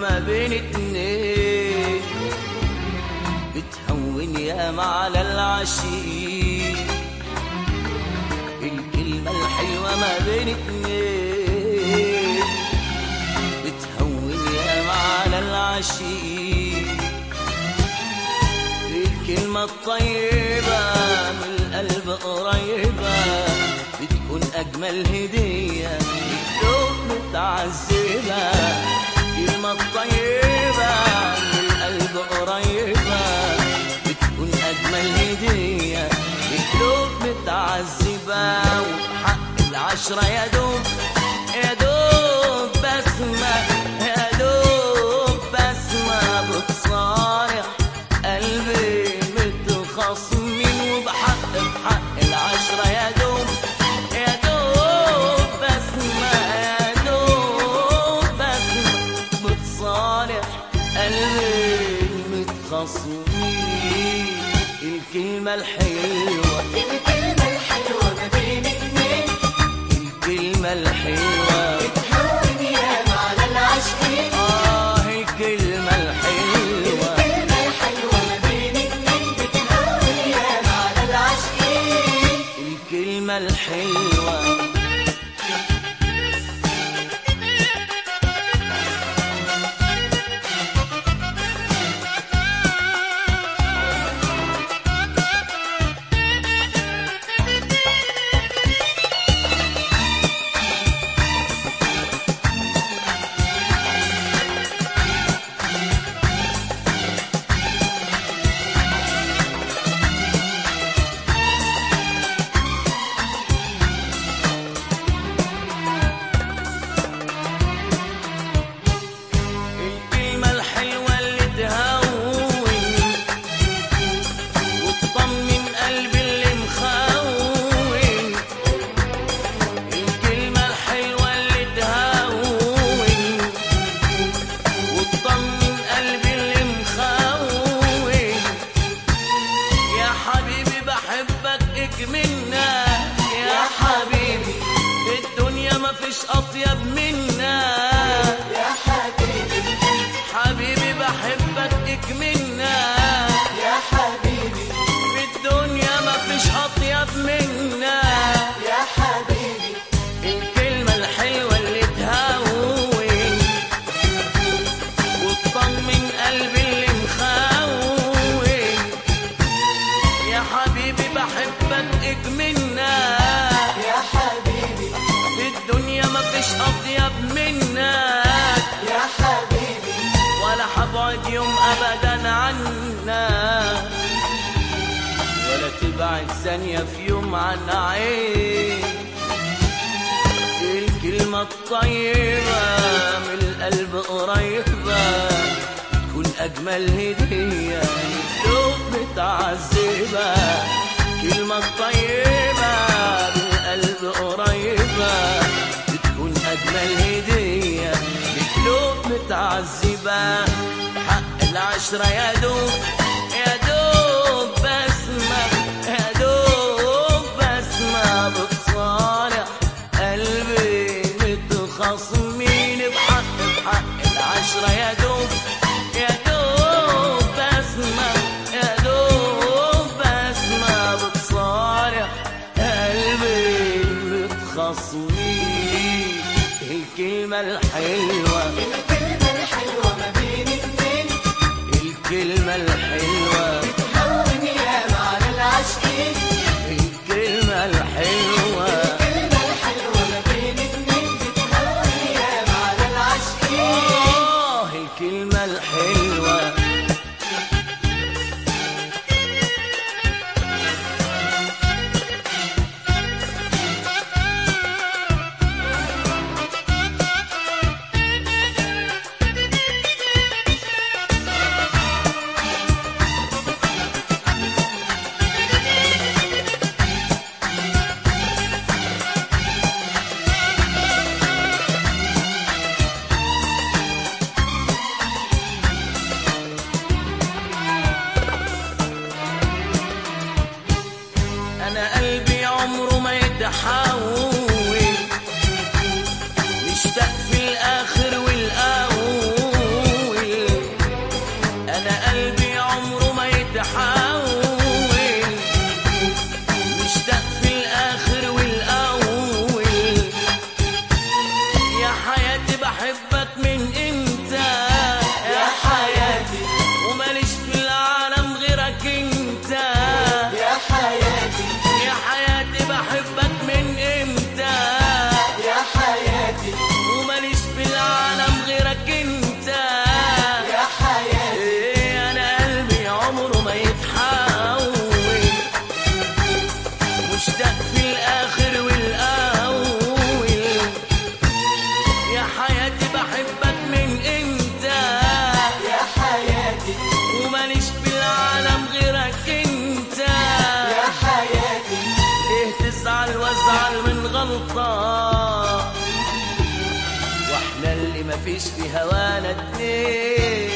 ما بين اتنين، بتهون ياما على العاشقين. الكلمة الحلوة ما بين اتنين، بتهون ياما على العاشقين. الكلمة الطيبة من القلب قريبة، بتكون أجمل هدية لقلوب متعذبة. الكلمة الطيبة من القلب قريبة، بتكون أجمل هدية لقلوب متعذبة. وبحق العشرة يا دوب يا دوب بسمة، يا دوب بسمة بتصارح قلبي متخاصمين. وبحق العشرة يا دوب يا دوب بسمة، يا دوب بسمة بتصالح قلبي متخاصمين. الكلمة الحلوة، الكلمة الحلوة ما بين اتنين، الكلمة الحلوة بتهون ياما على العاشقين. الكلمة الحلوة، الكلمة الحلوة ما بين اتنين، بتهون ياما على العاشقين. الكلمة الحلوة. مفيش أطيب منا يا حبيبي، حبيبي بحبك اكملنا يا حبيبي، في الدنيا مفيش أطيب منا يا حبيبي. الكلمة الحلوة اللي تهون وتطمن قلبي اللي مخون. يا حبيبي بحبك اكملنا يا حبيبي، في الدنيا مفيش أطيب منك يا حبيبي، ولا حبعد يوم أبدا عنا ولا تبعد ثانية في يوم عن عين. الكلمة الطيبة من القلب قريبة تكون أجمل هدية لقلوب متعذبة. الكلمة الطيبة من القلب قريبة بتكون أجمل هدية لقلوب متعذبة. حق العشرة يا دوب يا دوب بسمة، يا دوب بسمة بتصالح قلبي متخاصمين. بحق العشرة يا دوب يا دوب بسمة، يا دوب بسمة بتصالح قلبي متخاصمين. الكلمة الحلوة، الكلمة الحلوة ما بين اتنين، الكلمة الحلوة بتهون ياما على العاشقين. الكلمة الحلوة الكلمة الحلوة ما بين اتنين، بتهون ياما على العاشقين. الكلمة الحلوة. عمره ما يتحول، مشتاق في الآخر والأول. يا حياتي بحبك من إمتى يا حياتي، وماليش في العالم غيرك انت. يا حياتي، يا حياتي بحبك من امتى يا حياتي، وماليش في العالم غيرك انت. يا حياتي، ايه انا قلبي عمره ما يتحول، مشتاق في الاخر والاول. يا حياتي بحبك من امتى يا حياتي، وماليش في العالم غيرك انت. يا حياتي، ليه تزعل وازعل من غلطة واحنا اللي مفيش في هوانا اتنين.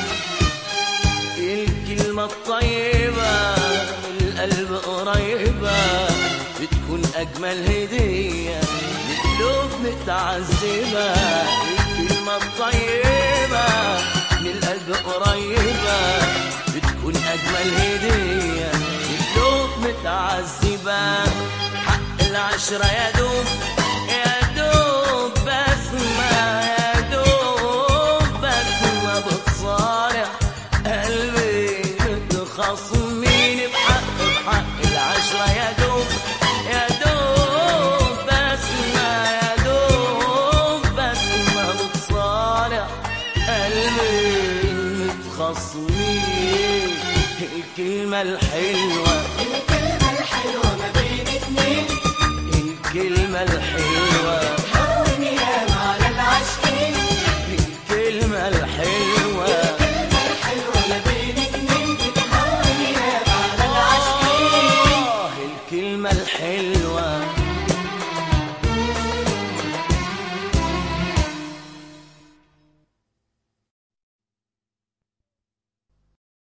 الكلمة الطيبة من القلب قريبة بتكون أجمل هدية لقلوب متعذبة. الكلمة الطيبة من القلب قريبة بتكون أجمل هدية لقلوب متعذبة. حق العشرة يا دوب يا دوب بسمة، يا دوب بسمة بتصارع قلبي متخاصمين بحق العشرة يا دوب يا دوب بسمة، يا دوب بسمة بتصارع قلبي متخاصمين. الكلمة الحلوة الكلمة الحلوة ما بين اتنين، الكلمة الحلوة هون ياما على العاشقين.